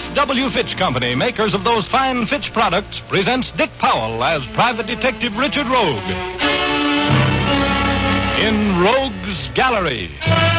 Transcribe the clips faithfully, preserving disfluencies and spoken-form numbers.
H W. Fitch Company, makers of those fine Fitch products, presents Dick Powell as Private Detective Richard Rogue in Rogue's Gallery.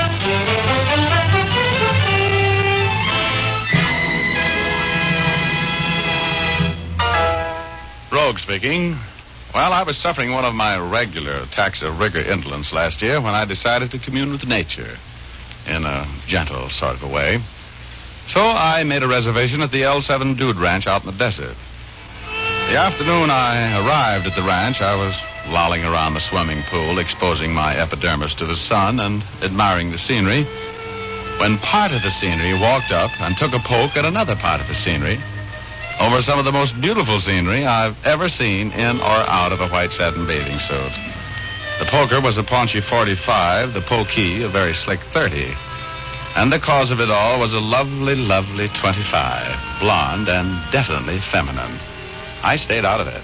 Rogue speaking. Well, I was suffering one of my regular attacks of rigor indolence last year when I decided to commune with nature in a gentle sort of a way. So I made a reservation at the L seven Dude Ranch out in the desert. The afternoon I arrived at the ranch, I was lolling around the swimming pool, exposing my epidermis to the sun and admiring the scenery, when part of the scenery walked up and took a poke at another part of the scenery over some of the most beautiful scenery I've ever seen in or out of a white satin bathing suit. The poker was a paunchy forty-five, the pokey a very slick thirty. And the cause of it all was a lovely, lovely twenty-five, blonde and definitely feminine. I stayed out of it.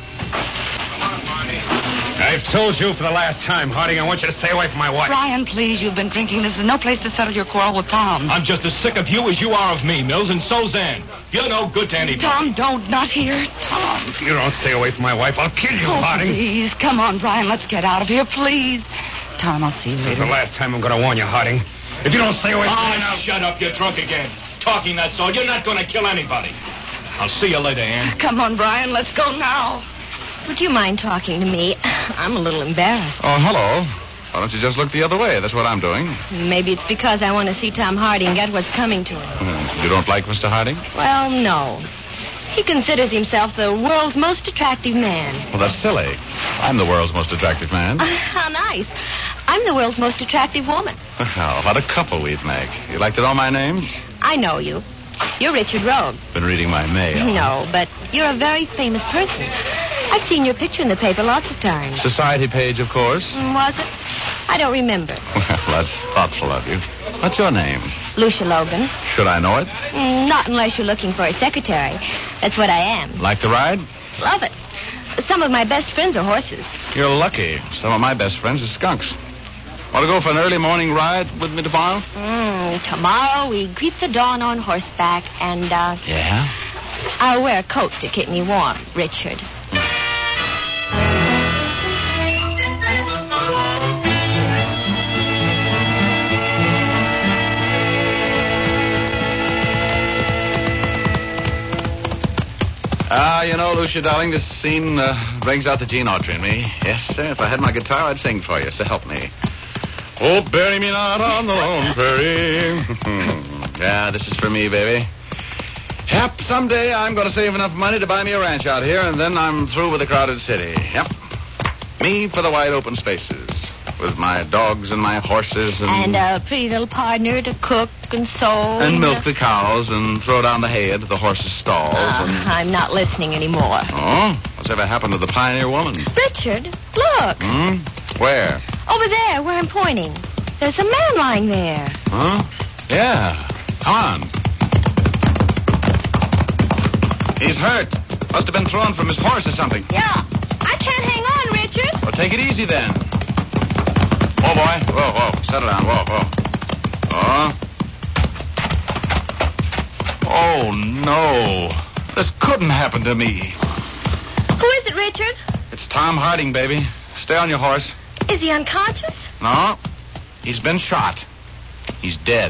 I've told you for the last time, Harding, I want you to stay away from my wife. Brian, please, you've been drinking. This is no place to settle your quarrel with Tom. I'm just as sick of you as you are of me, Mills, and so's Ann. You're no good to anybody. Tom, don't, not here. Tom. If you don't stay away from my wife, I'll kill you, Oh, Harding. please, come on, Brian, let's get out of here, please. Tom, I'll see you This is later. the last time I'm going to warn you, Harding. If you don't stay away from Oh, me now... shut up. You're drunk again. Talking that sort. You're not going to kill anybody. I'll see you later, Ann. Come on, Brian, let's go now. Would you mind talking to me? I'm a little embarrassed. Oh, hello. Why don't you just look the other way? That's what I'm doing. Maybe it's because I want to see Tom Harding get what's coming to him. Hmm. You don't like Mister Harding? Well, no. He considers himself the world's most attractive man. Well, that's silly. I'm the world's most attractive man. How nice. I'm the world's most attractive woman. Well, what a couple we'd make. You'd like to know my name? I know you. You're Richard Rogue. Been reading my mail. No, but you're a very famous person. I've seen your picture in the paper lots of times. Society page, of course. Mm, Was it? I don't remember. Well, that's thoughtful of you. What's your name? Lucia Logan. Should I know it? Mm, Not unless you're looking for a secretary. That's what I am. Like to ride? Love it. Some of my best friends are horses. You're lucky. Some of my best friends are skunks. Want to go for an early morning ride with me tomorrow? Mm, tomorrow we greet the dawn on horseback, and uh, Yeah? I'll wear a coat to keep me warm, Richard. Ah, you know, Lucia, darling, this scene uh, brings out the Gene Autry in me. Yes, sir. If I had my guitar, I'd sing for you, so help me. Oh, bury me not on the lone prairie. Yeah, this is for me, baby. Yep, someday I'm going to save enough money to buy me a ranch out here, and then I'm through with the crowded city. Yep. Me for the wide open spaces, with my dogs and my horses and... And a pretty little partner to cook and sew. and milk the cows and throw down the hay into the horses' stalls Uh, and... I'm not listening anymore. Oh? What's ever happened to the pioneer woman? Richard, look. Hmm? Where? Over there, where I'm pointing. There's a man lying there. Huh? Yeah. Come on. He's hurt. Must have been thrown from his horse or something. Yeah. I can't hang on, Richard. Well, take it easy then. Whoa, boy. Whoa, whoa. Settle down. Whoa, whoa. Oh. Oh, no. This couldn't happen to me. Who is it, Richard? It's Tom Harding, baby. Stay on your horse. Is he unconscious? No. He's been shot. He's dead.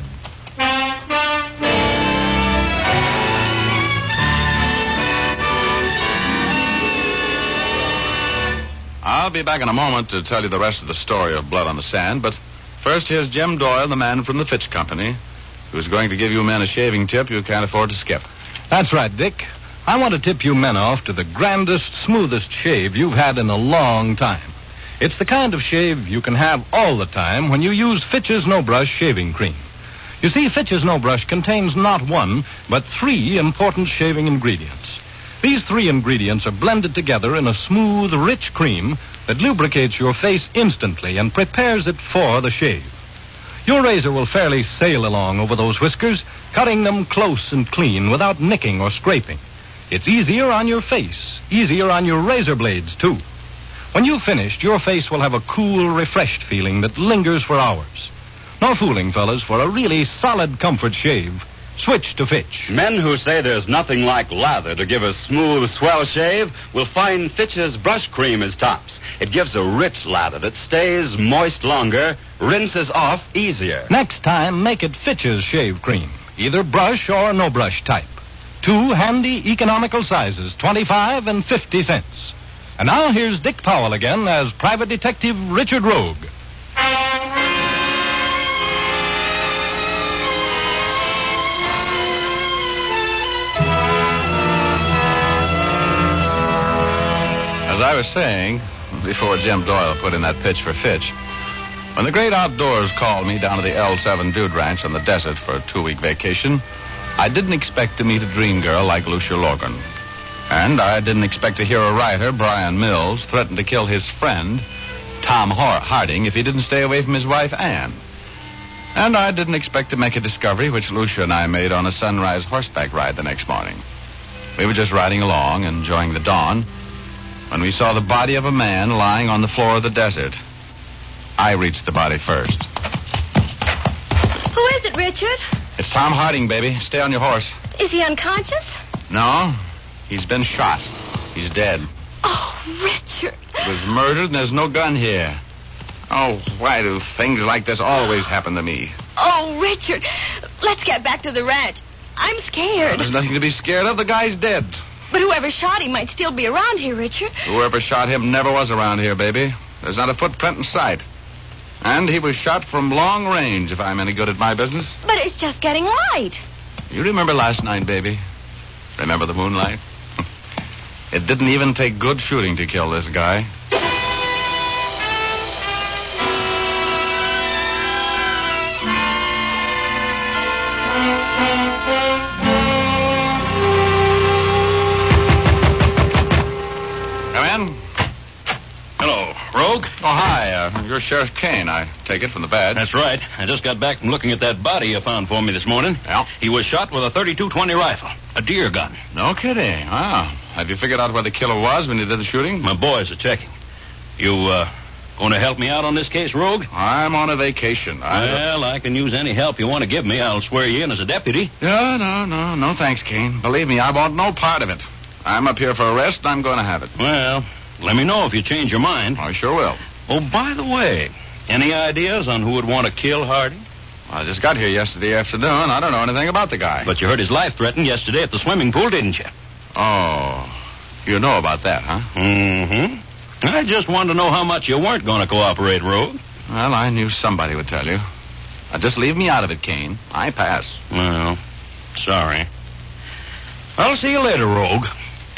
I'll be back in a moment to tell you the rest of the story of Blood on the Sand, but first here's Jim Doyle, the man from the Fitch Company, who's going to give you men a shaving tip you can't afford to skip. That's right, Dick. I want to tip you men off to the grandest, smoothest shave you've had in a long time. It's the kind of shave you can have all the time when you use Fitch's No Brush shaving cream. You see, Fitch's No Brush contains not one, but three important shaving ingredients. These three ingredients are blended together in a smooth, rich cream that lubricates your face instantly and prepares it for the shave. Your razor will fairly sail along over those whiskers, cutting them close and clean without nicking or scraping. It's easier on your face, easier on your razor blades, too. When you've finished, your face will have a cool, refreshed feeling that lingers for hours. No fooling, fellas, for a really solid comfort shave, switch to Fitch. Men who say there's nothing like lather to give a smooth, swell shave will find Fitch's brush cream is tops. It gives a rich lather that stays moist longer, rinses off easier. Next time, make it Fitch's shave cream, either brush or no brush type. Two handy, economical sizes, twenty-five and fifty cents. And now here's Dick Powell again as Private Detective Richard Rogue. As I was saying, before Jim Doyle put in that pitch for Fitch, when the great outdoors called me down to the L seven Dude Ranch on the desert for a two-week vacation, I didn't expect to meet a dream girl like Lucia Logan. And I didn't expect to hear a writer, Brian Mills, threaten to kill his friend, Tom Harding, if he didn't stay away from his wife, Anne. And I didn't expect to make a discovery which Lucia and I made on a sunrise horseback ride the next morning. We were just riding along, enjoying the dawn, when we saw the body of a man lying on the floor of the desert. I reached the body first. Who is it, Richard? It's Tom Harding, baby. Stay on your horse. Is he unconscious? No, he's been shot. He's dead. Oh, Richard. He was murdered and there's no gun here. Oh, why do things like this always happen to me? Oh, Richard. Let's get back to the ranch. I'm scared. There's nothing to be scared of. The guy's dead. But whoever shot him might still be around here, Richard. Whoever shot him never was around here, baby. There's not a footprint in sight. And he was shot from long range, if I'm any good at my business. But it's just getting light. You remember last night, baby? Remember the moonlight? It didn't even take good shooting to kill this guy. Oh, hi. Uh, you're Sheriff Kane, I take it, from the badge. That's right. I just got back from looking at that body you found for me this morning. Yeah? He was shot with a thirty-two twenty rifle, a deer gun. No kidding. Wow. Have you figured out where the killer was when you did the shooting? My boys are checking. You, uh, going to help me out on this case, Rogue? I'm on a vacation. I... Well, I can use any help you want to give me. I'll swear you in as a deputy. No, no, no. No thanks, Kane. Believe me, I want no part of it. I'm up here for a rest, and I'm going to have it. Well, let me know if you change your mind. I sure will. Oh, by the way, any ideas on who would want to kill Harding? I just got here yesterday afternoon. I don't know anything about the guy. But you heard his life threatened yesterday at the swimming pool, didn't you? Oh, you know about that, huh? Mm-hmm. I just wanted to know how much you weren't going to cooperate, Rogue. Well, I knew somebody would tell you. Now, just leave me out of it, Kane. I pass. Well, sorry. I'll see you later, Rogue.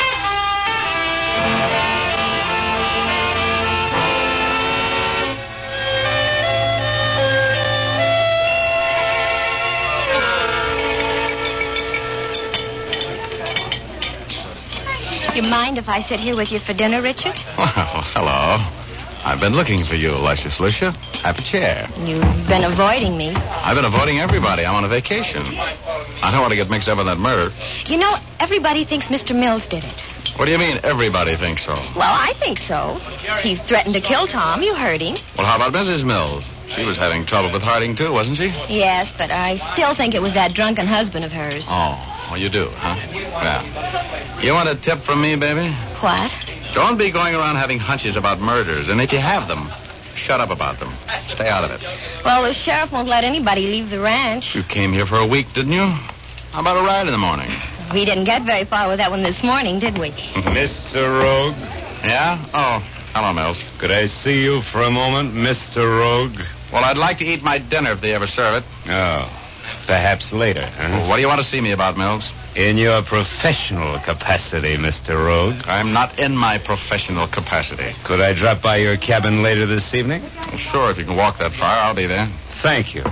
You mind if I sit here with you for dinner, Richard? Well, hello. I've been looking for you, Luscious Lucia. Have a chair. You've been avoiding me. I've been avoiding everybody. I'm on a vacation. I don't want to get mixed up in that murder. You know, everybody thinks Mister Mills did it. What do you mean, everybody thinks so? Well, I think so. He threatened to kill Tom. You heard him. Well, how about Missus Mills? She was having trouble with Harding, too, wasn't she? Yes, but I still think it was that drunken husband of hers. Oh, well, you do, huh? Yeah. You want a tip from me, baby? What? Don't be going around having hunches about murders, and if you have them, shut up about them. Stay out of it. Well, the sheriff won't let anybody leave the ranch. You came here for a week, didn't you? How about a ride in the morning? We didn't get very far with that one this morning, did we? Mister Rogue? Yeah? Oh, hello, Mills. Could I see you for a moment, Mister Rogue? Well, I'd like to eat my dinner if they ever serve it. Oh, perhaps later, huh? Well, what do you want to see me about, Mills? In your professional capacity, Mister Rogue. I'm not in my professional capacity. Could I drop by your cabin later this evening? Well, sure, if you can walk that far, I'll be there. Thank you.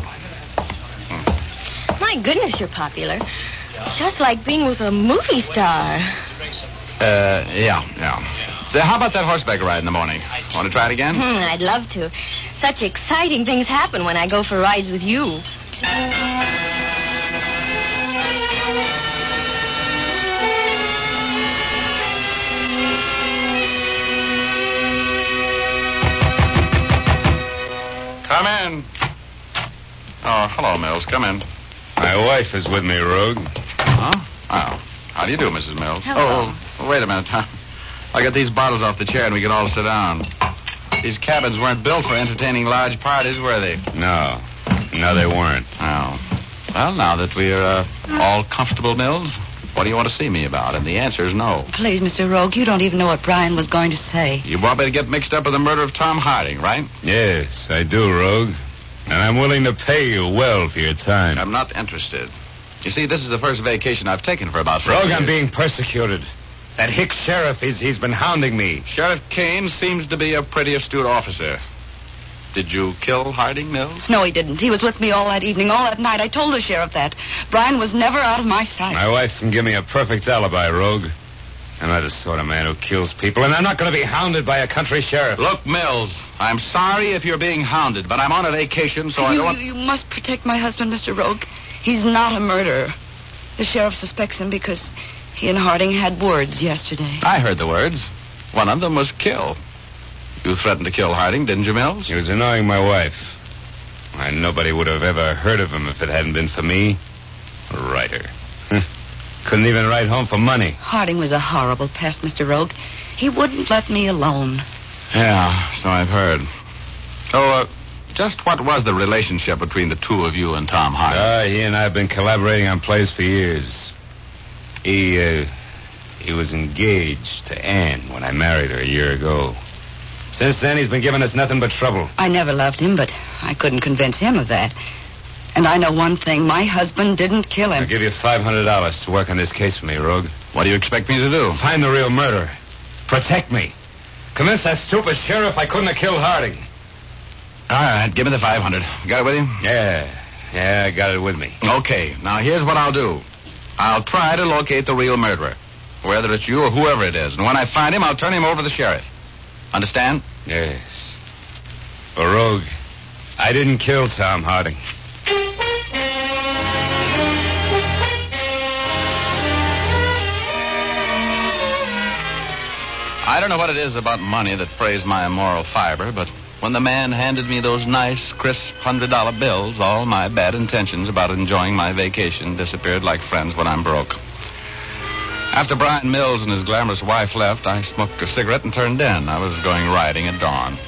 My goodness, you're popular. Just like being with a movie star. Uh, yeah, yeah. So how about that horseback ride in the morning? Want to try it again? Hmm, I'd love to. Such exciting things happen when I go for rides with you. Come in. Oh, hello, Mills. Come in. I wife is with me, Rogue. Huh? Oh. How do you do, Missus Mills? Hello. Oh, wait a minute. I'll get these bottles off the chair and we can all sit down. These cabins weren't built for entertaining large parties, were they? No. No, they weren't. Oh. Well, now that we're uh, all comfortable, Mills, what do you want to see me about? And the answer is no. Please, Mister Rogue, you don't even know what Brian was going to say. You want me to get mixed up with the murder of Tom Harding, right? Yes, I do, Rogue. And I'm willing to pay you well for your time. I'm not interested. You see, this is the first vacation I've taken for about Rogue, years. I'm being persecuted. That hick sheriff, he's, he's been hounding me. Sheriff Kane seems to be a pretty astute officer. Did you kill Harding, Mills? No, he didn't. He was with me all that evening, all that night. I told the sheriff that. Brian was never out of my sight. My wife can give me a perfect alibi, Rogue. I'm not the sort of man who kills people, and I'm not going to be hounded by a country sheriff. Look, Mills, I'm sorry if you're being hounded, but I'm on a vacation, so you, I don't want... You, you must protect my husband, Mister Rogue. He's not a murderer. The sheriff suspects him because he and Harding had words yesterday. I heard the words. One of them was kill. You threatened to kill Harding, didn't you, Mills? He was annoying my wife. Why, nobody would have ever heard of him if it hadn't been for me. A writer. Couldn't even write home for money. Harding was a horrible pest, Mister Rogue. He wouldn't let me alone. Yeah, so I've heard. So, uh, just what was the relationship between the two of you and Tom Harding? Uh, he and I have been collaborating on plays for years. He, uh, he was engaged to Anne when I married her a year ago. Since then, he's been giving us nothing but trouble. I never loved him, but I couldn't convince him of that. And I know one thing. My husband didn't kill him. I'll give you five hundred dollars to work on this case for me, Rogue. What do you expect me to do? Find the real murderer. Protect me. Convince that stupid sheriff I couldn't have killed Harding. All right, give me the five hundred. Got it with you? Yeah. Yeah, I got it with me. Okay, now here's what I'll do. I'll try to locate the real murderer, whether it's you or whoever it is. And when I find him, I'll turn him over to the sheriff. Understand? Yes. But, Rogue, I didn't kill Tom Harding. I don't know what it is about money that frays my immoral fiber, but when the man handed me those nice, crisp hundred-dollar bills, all my bad intentions about enjoying my vacation disappeared like friends when I'm broke. After Brian Mills and his glamorous wife left, I smoked a cigarette and turned in. I was going riding at dawn.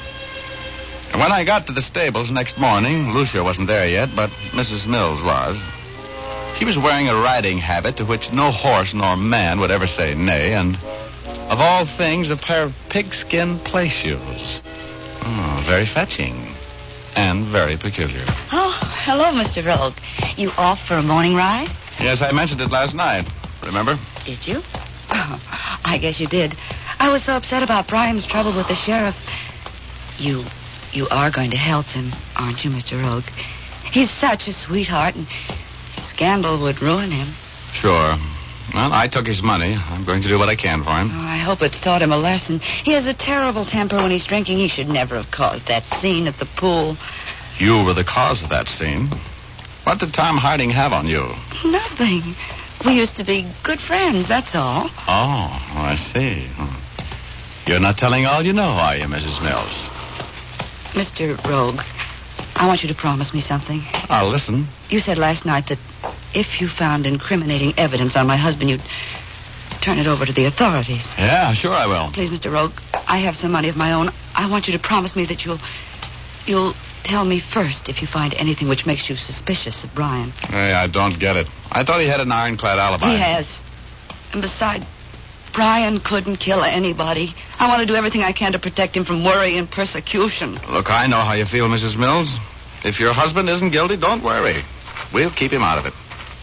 And when I got to the stables next morning, Lucia wasn't there yet, but Missus Mills was. She was wearing a riding habit to which no horse nor man would ever say nay, and of all things, a pair of pigskin play shoes. Oh, very fetching. And very peculiar. Oh, hello, Mister Rogue. You off for a morning ride? Yes, I mentioned it last night. Remember? Did you? Oh, I guess you did. I was so upset about Brian's trouble with the sheriff. You, you are going to help him, aren't you, Mister Rogue? He's such a sweetheart, and scandal would ruin him. Sure. Well, I took his money. I'm going to do what I can for him. Oh, I hope it's taught him a lesson. He has a terrible temper when he's drinking. He should never have caused that scene at the pool. You were the cause of that scene. What did Tom Harding have on you? Nothing. We used to be good friends, that's all. Oh, I see. You're not telling all you know, are you, Missus Mills? Mister Rogue, I want you to promise me something. I'll listen. You said last night that if you found incriminating evidence on my husband, you'd turn it over to the authorities. Yeah, sure I will. Please, Mister Rogue, I have some money of my own. I want you to promise me that you'll... You'll tell me first if you find anything which makes you suspicious of Brian. Hey, I don't get it. I thought he had an ironclad alibi. He has. And besides, Brian couldn't kill anybody. I want to do everything I can to protect him from worry and persecution. Look, I know how you feel, Missus Mills. If your husband isn't guilty, don't worry. We'll keep him out of it.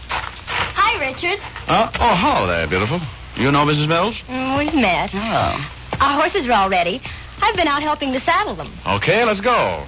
Hi, Richard. Uh, oh, hello there, beautiful. You know Missus Mills? Mm, we've met. Oh. Our horses are all ready. I've been out helping to saddle them. Okay, let's go.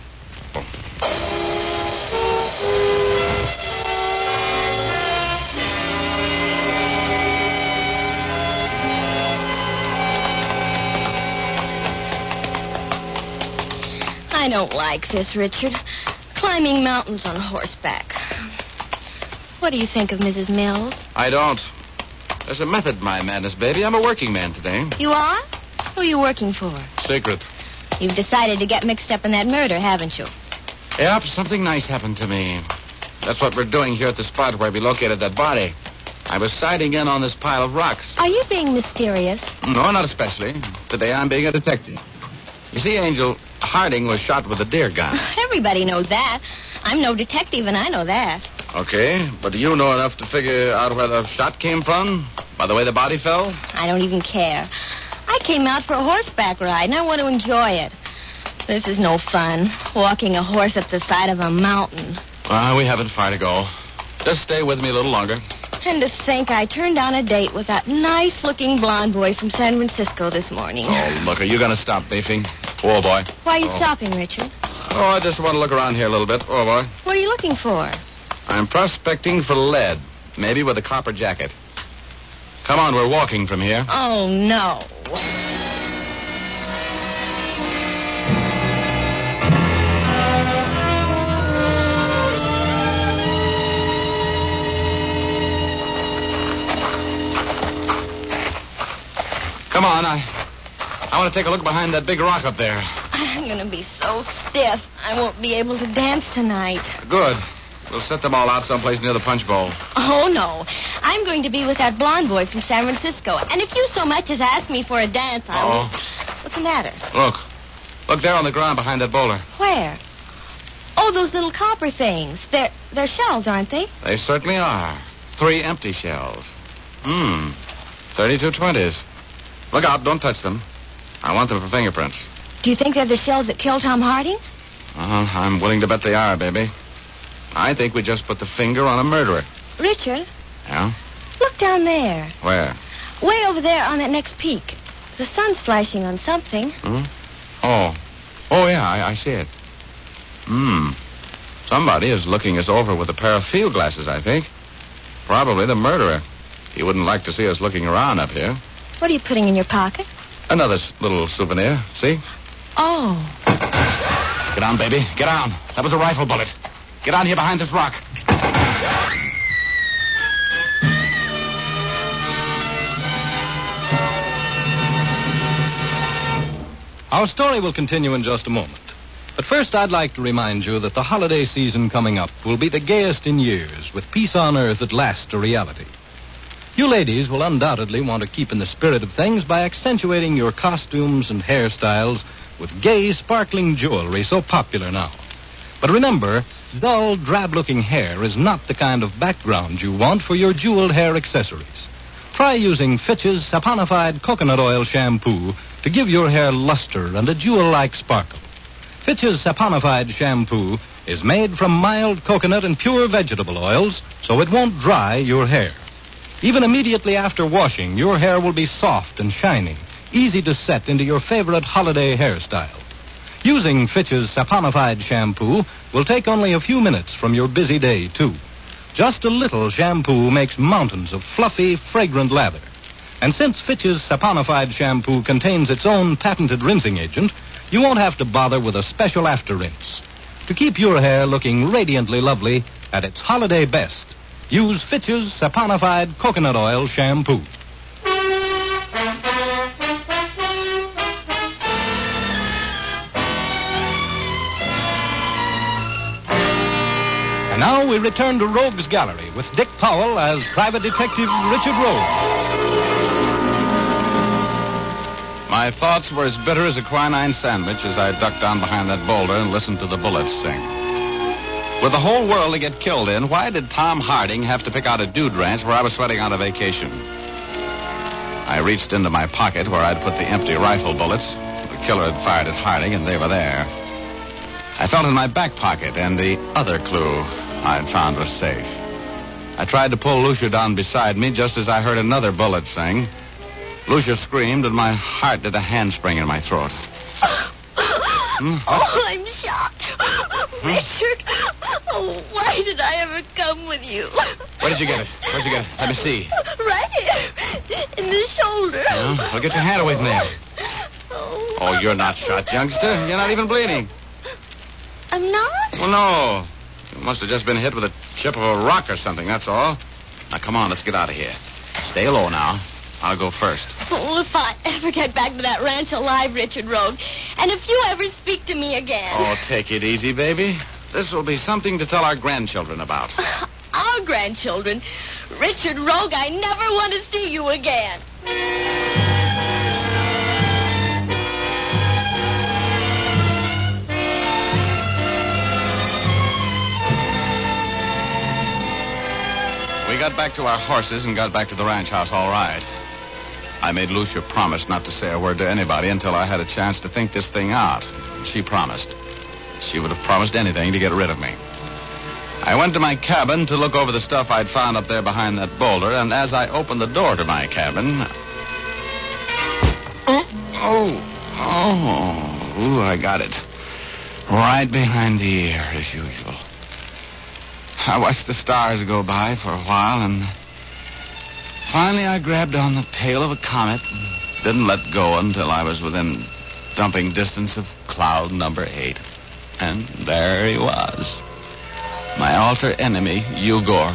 I don't like this, Richard. Climbing mountains on horseback. What do you think of Missus Mills? I don't. There's a method to my madness, baby. I'm a working man today. You are? Who are you working for? Secret. You've decided to get mixed up in that murder, haven't you? Yep, something nice happened to me. That's what we're doing here at the spot where we located that body. I was sighting in on this pile of rocks. Are you being mysterious? No, not especially. Today I'm being a detective. You see, Angel, Harding was shot with a deer gun. Everybody knows that. I'm no detective, and I know that. Okay, but do you know enough to figure out where the shot came from? By the way the body fell? I don't even care. I came out for a horseback ride, and I want to enjoy it. This is no fun, walking a horse up the side of a mountain. Well, we haven't far to go. Just stay with me a little longer. And to think I turned on a date with that nice-looking blonde boy from San Francisco this morning. Oh, look, are you going to stop beefing? Oh, boy. Why are you oh. stopping, Richard? Oh, I just want to look around here a little bit. Oh, boy. What are you looking for? I'm prospecting for lead, maybe with a copper jacket. Come on, we're walking from here. Oh, no. Come on, I I want to take a look behind that big rock up there. I'm going to be so stiff, I won't be able to dance tonight. Good. We'll set them all out someplace near the punch bowl. Oh, no. I'm going to be with that blonde boy from San Francisco. And if you so much as ask me for a dance, I will... Oh. What's the matter? Look. Look there on the ground behind that boulder. Where? Oh, those little copper things. They're, they're shells, aren't they? They certainly are. Three empty shells. Hmm. thirty-two twenties. Look out. Don't touch them. I want them for fingerprints. Do you think they're the shells that killed Tom Harding? Uh, I'm willing to bet they are, baby. I think we just put the finger on a murderer. Richard? Yeah? Look down there. Where? Way over there on that next peak. The sun's flashing on something. Hmm? Oh. Oh, yeah, I, I see it. Hmm. Somebody is looking us over with a pair of field glasses, I think. Probably the murderer. He wouldn't like to see us looking around up here. What are you putting in your pocket? Another s- little souvenir. See? Oh. Get on, baby. Get on. That was a rifle bullet. Get on here behind this rock. Our story will continue in just a moment. But first, I'd like to remind you that the holiday season coming up will be the gayest in years, with peace on earth at last a reality. You ladies will undoubtedly want to keep in the spirit of things by accentuating your costumes and hairstyles with gay, sparkling jewelry so popular now. But remember, dull, drab-looking hair is not the kind of background you want for your jeweled hair accessories. Try using Fitch's saponified coconut oil shampoo to give your hair luster and a jewel-like sparkle. Fitch's saponified shampoo is made from mild coconut and pure vegetable oils, so it won't dry your hair. Even immediately after washing, your hair will be soft and shining, easy to set into your favorite holiday hairstyle. Using Fitch's saponified shampoo will take only a few minutes from your busy day, too. Just a little shampoo makes mountains of fluffy, fragrant lather. And since Fitch's saponified shampoo contains its own patented rinsing agent, you won't have to bother with a special after rinse. To keep your hair looking radiantly lovely at its holiday best, use Fitch's saponified coconut oil shampoo. And now we return to Rogue's Gallery with Dick Powell as Private Detective Richard Rogue. My thoughts were as bitter as a quinine sandwich as I ducked down behind that boulder and listened to the bullets sing. With the whole world to get killed in, why did Tom Harding have to pick out a dude ranch where I was sweating out a vacation? I reached into my pocket where I'd put the empty rifle bullets. The killer had fired at Harding, and they were there. I felt in my back pocket, and the other clue I'd found was safe. I tried to pull Lucia down beside me just as I heard another bullet sing. Lucia screamed, and my heart did a handspring in my throat. Hmm? Oh, I'm shot. Richard, oh, why did I ever come with you? Where did you get it? Where'd you get it? Let me see. Right here, in the shoulder. Yeah? Well, get your hand away from there. Oh. Oh, you're not shot, youngster. You're not even bleeding. I'm not? Well, no. You must have just been hit with a chip of a rock or something, that's all. Now, come on, let's get out of here. Stay low now. I'll go first. Oh, if I ever get back to that ranch alive, Richard Rogue, and if you ever speak to me again. Oh, take it easy, baby. This will be something to tell our grandchildren about. Our grandchildren. Richard Rogue, I never want to see you again. We got back to our horses and got back to the ranch house all right. I made Lucia promise not to say a word to anybody until I had a chance to think this thing out. She promised. She would have promised anything to get rid of me. I went to my cabin to look over the stuff I'd found up there behind that boulder, and as I opened the door to my cabin... Oh, oh, oh, ooh, I got it. Right behind the ear, as usual. I watched the stars go by for a while, and finally I grabbed on the tail of a comet and didn't let go until I was within dumping distance of cloud number eight. And there he was. My alter enemy, Ugor.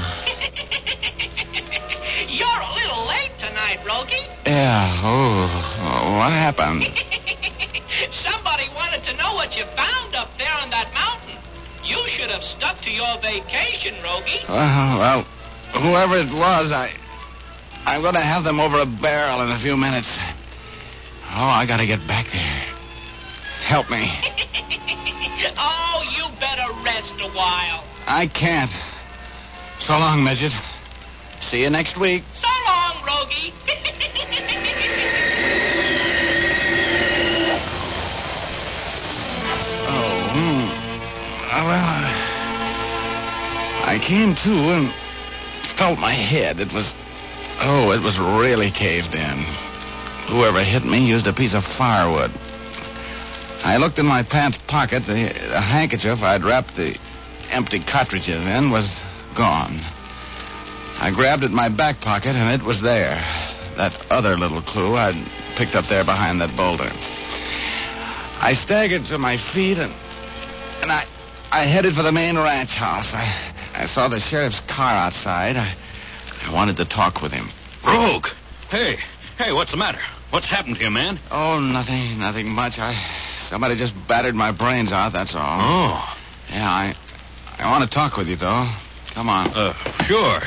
You're a little late tonight, Rogie. Yeah, oh, oh, what happened? Somebody wanted to know what you found up there on that mountain. You should have stuck to your vacation, Rogie. Well, well, whoever it was, I, I'm going to have them over a barrel in a few minutes. Oh, I got to get back there. Help me. Oh, you better rest a while. I can't. So long, Midget. See you next week. So long, Rogie. Oh, hmm. Uh, well, uh, I came to and felt my head. It was, oh, it was really caved in. Whoever hit me used a piece of firewood. I looked in my pants pocket. The, the handkerchief I'd wrapped the empty cartridges in was gone. I grabbed at my back pocket, and it was there. That other little clue I'd picked up there behind that boulder. I staggered to my feet, and and I I headed for the main ranch house. I, I saw the sheriff's car outside. I, I wanted to talk with him. Rogue! Hey, hey, what's the matter? What's happened to you, man? Oh, nothing, nothing much. I somebody just battered my brains out, that's all. Oh. Yeah, I I want to talk with you, though. Come on. Uh, sure.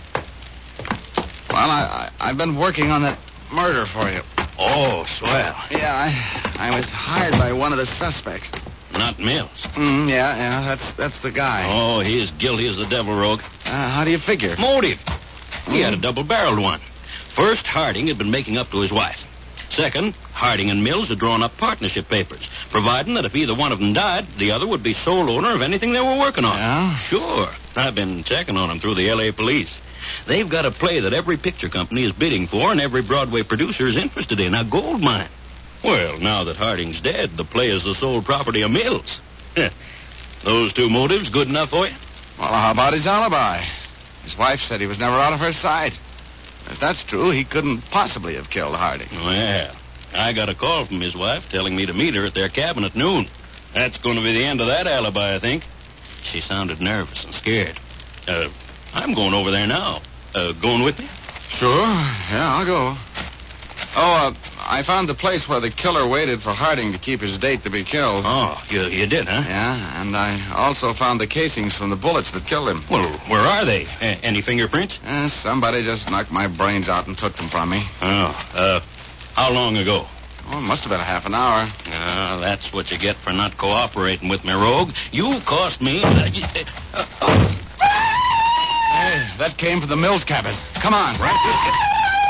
Well, I, I, I've been working on that murder for you. Oh, swell. Yeah, I I was hired by one of the suspects. Not Mills. Mm, yeah, yeah, that's that's the guy. Oh, he is guilty as the devil, Rogue. Uh, how do you figure? Motive. He Mm. had a double-barreled one. First, Harding had been making up to his wife. Second, Harding and Mills had drawn up partnership papers, providing that if either one of them died, the other would be sole owner of anything they were working on. Yeah? Sure. I've been checking on them through the L A police. They've got a play that every picture company is bidding for and every Broadway producer is interested in, a gold mine. Well, now that Harding's dead, the play is the sole property of Mills. Those two motives good enough for you? Well, how about his alibi? His wife said he was never out of her sight. If that's true, he couldn't possibly have killed Harding. Well, I got a call from his wife telling me to meet her at their cabin at noon. That's going to be the end of that alibi, I think. She sounded nervous and scared. Uh, I'm going over there now. Uh, going with me? Sure. Yeah, I'll go. Oh, uh, I found the place where the killer waited for Harding to keep his date to be killed. Oh, you, you did, huh? Yeah, and I also found the casings from the bullets that killed him. Well, where are they? A- any fingerprints? Eh, somebody just knocked my brains out and took them from me. Oh, uh, how long ago? Oh, it must have been a half an hour. Ah, that's what you get for not cooperating with me, Rogue. You've cost me... Uh, you- uh, oh. Hey, that came from the Mills cabin. Come on. Right.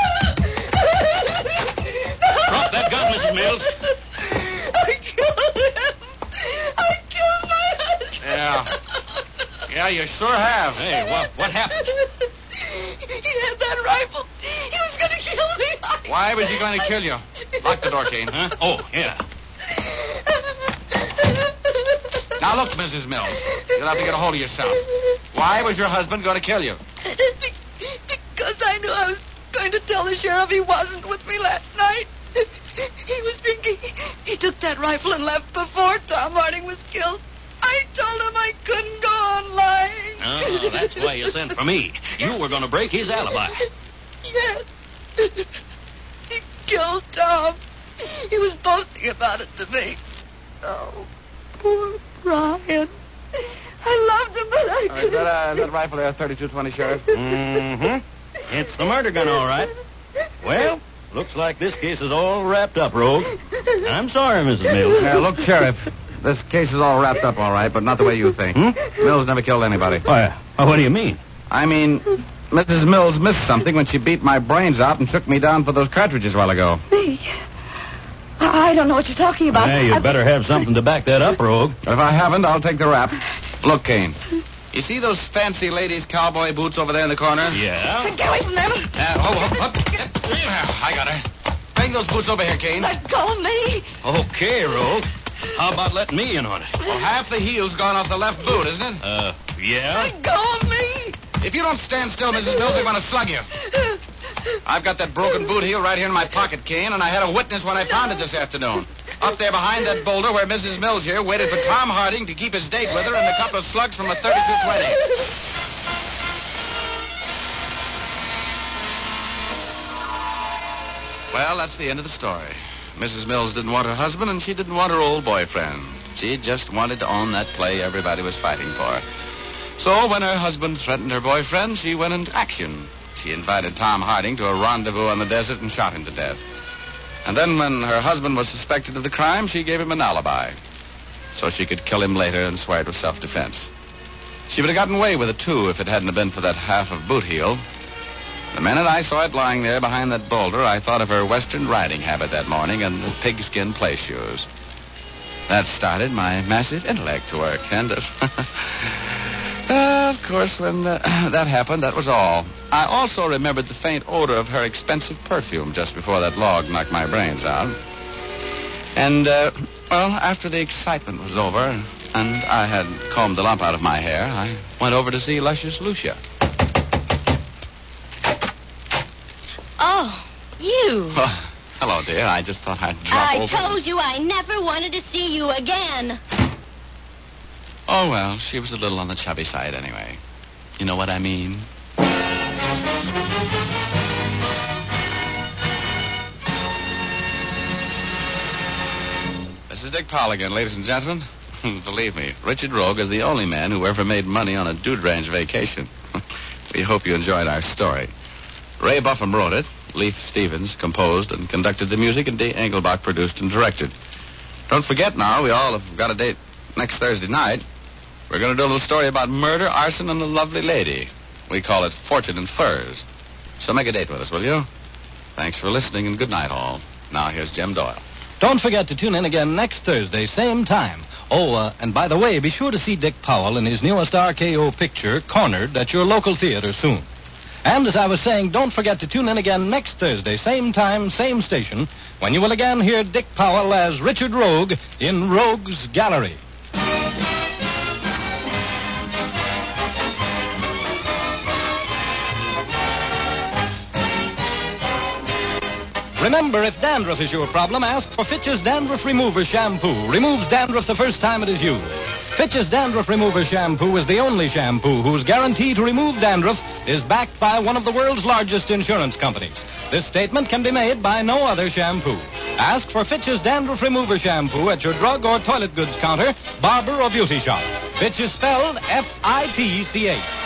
Drop that gun, Missus Mills. I killed him. I killed my husband. Yeah. Yeah, you sure have. Hey, what, what happened? He had that rifle. He was going to kill me. I... Why was he going to kill you? Lock the door, Kane. Huh? Oh, yeah. Now, look, Missus Mills. You'll have to get a hold of yourself. Why was your husband going to kill you? Because I knew I was going to tell the sheriff he wasn't with me last night. He was drinking. He took that rifle and left before Tom Harding was killed. I told him I couldn't go on lying. Oh, that's why you sent for me. You were going to break his alibi. Yes. He killed Tom. He was boasting about it to me. Oh, poor Brian. I loved him, but I Uh, is, that, uh, is that rifle there, thirty-two twenty, Sheriff? Mm-hmm. It's the murder gun, all right. Well, looks like this case is all wrapped up, Rogue. I'm sorry, Missus Mills. Yeah, look, Sheriff, this case is all wrapped up all right, but not the way you think. Hmm? Mills never killed anybody. Why, uh, what do you mean? I mean, Missus Mills missed something when she beat my brains out and took me down for those cartridges a while ago. Me? I I don't know what you're talking about. Hey, you'd I- better have something to back that up, Rogue. If I haven't, I'll take the rap. Look, Kane, you see those fancy ladies' cowboy boots over there in the corner? Yeah? Get away from them. Uh, oh, oh, oh. I got her. Bring those boots over here, Kane. Let go of me. Okay, Rogue. How about letting me in on it? Well, half the heel's gone off the left boot, isn't it? Uh, yeah? Let go of me. If you don't stand still, Missus Mills, they're going to slug you. I've got that broken boot heel right here in my pocket, Kane, and I had a witness when I found it this afternoon. Up there behind that boulder where Missus Mills here waited for Tom Harding to keep his date with her and a couple of slugs from a thirty-two twenty. Well, that's the end of the story. Missus Mills didn't want her husband, and she didn't want her old boyfriend. She just wanted to own that play everybody was fighting for. So when her husband threatened her boyfriend, she went into action. She invited Tom Harding to a rendezvous on the desert and shot him to death. And then when her husband was suspected of the crime, she gave him an alibi. So she could kill him later and swear it was self-defense. She would have gotten away with it, too, if it hadn't been for that half of boot heel. The minute I saw it lying there behind that boulder, I thought of her western riding habit that morning and the pigskin play shoes. That started my massive intellect to work, and uh, uh, of course, when uh, that happened, that was all. I also remembered the faint odor of her expensive perfume just before that log knocked my brains out. And, uh, well, after the excitement was over and I had combed the lump out of my hair, I went over to see Luscious Lucia. Oh, you. Oh, hello, dear. I just thought I'd drop I over. told you I never wanted to see you again. Oh, well, she was a little on the chubby side anyway. You know what I mean? This is Dick Powell again, ladies and gentlemen. Believe me, Richard Rogue is the only man who ever made money on a dude ranch vacation. We hope you enjoyed our story. Ray Buffum wrote it. Leith Stevens composed and conducted the music, and Dee Engelbach produced and directed. Don't forget now, we all have got a date next Thursday night. We're going to do a little story about murder, arson, and a lovely lady. We call it Fortune and Furs. So make a date with us, will you? Thanks for listening, and good night, all. Now here's Jim Doyle. Don't forget to tune in again next Thursday, same time. Oh, uh, and by the way, be sure to see Dick Powell in his newest R K O picture, Cornered, at your local theater soon. And as I was saying, don't forget to tune in again next Thursday, same time, same station, when you will again hear Dick Powell as Richard Rogue in Rogue's Gallery. Remember, if dandruff is your problem, ask for Fitch's Dandruff Remover Shampoo. Removes dandruff the first time it is used. Fitch's Dandruff Remover Shampoo is the only shampoo whose guarantee to remove dandruff is backed by one of the world's largest insurance companies. This statement can be made by no other shampoo. Ask for Fitch's Dandruff Remover Shampoo at your drug or toilet goods counter, barber or beauty shop. Fitch is spelled F I T C H.